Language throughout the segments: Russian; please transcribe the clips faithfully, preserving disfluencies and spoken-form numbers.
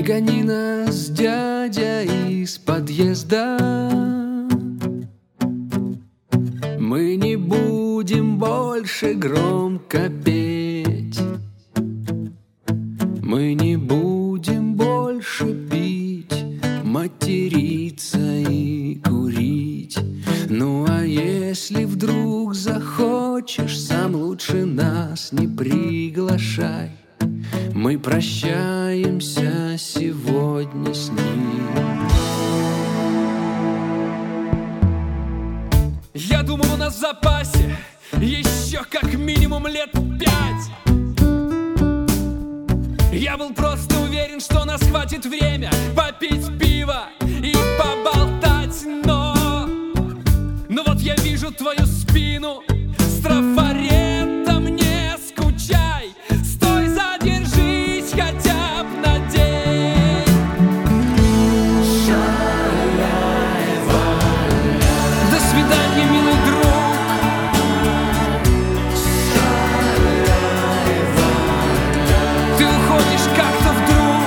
гони нас, дядя, из подъезда. Мы не будем больше громко петь, мы не будем больше пить, материться и курить. Ну а если вдруг захочешь, сам лучше нас не приглашай. Мы прощаемся сегодня с ним. Я думал, у нас в запасе еще как минимум лет пять. Я был просто уверен, что нас хватит время попить пиво и поболтать. Но, но вот я вижу твою спину с трафаретом. Не скучай, стой, задержись хотя бы на день. До свидания, милый друг. Ты уходишь как-то вдруг.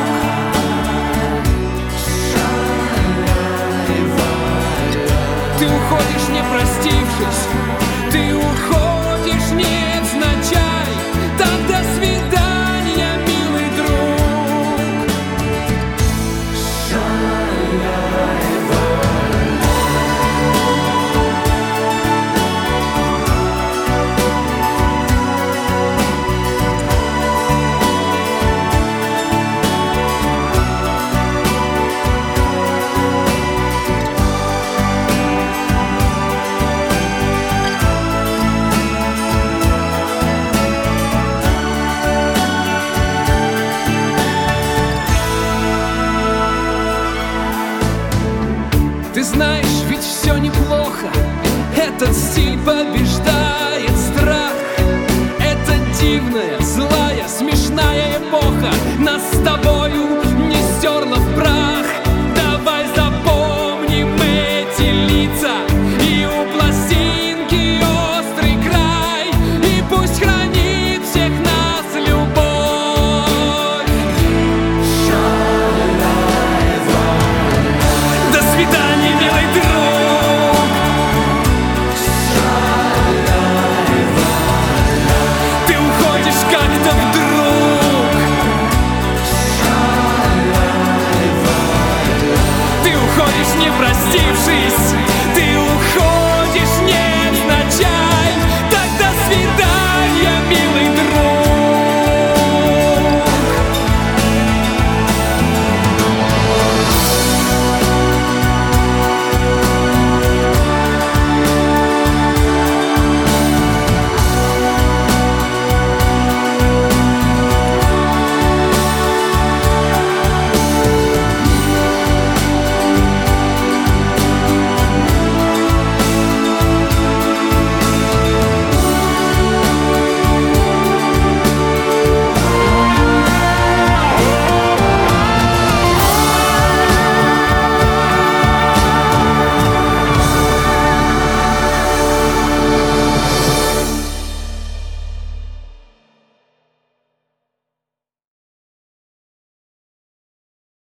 Ты уходишь, не простившись. Ты уходишь, невзначай. Так, до свидания, милый друг. Ты знаешь, ведь все неплохо. Этот стиль побеждает страх. Это дивная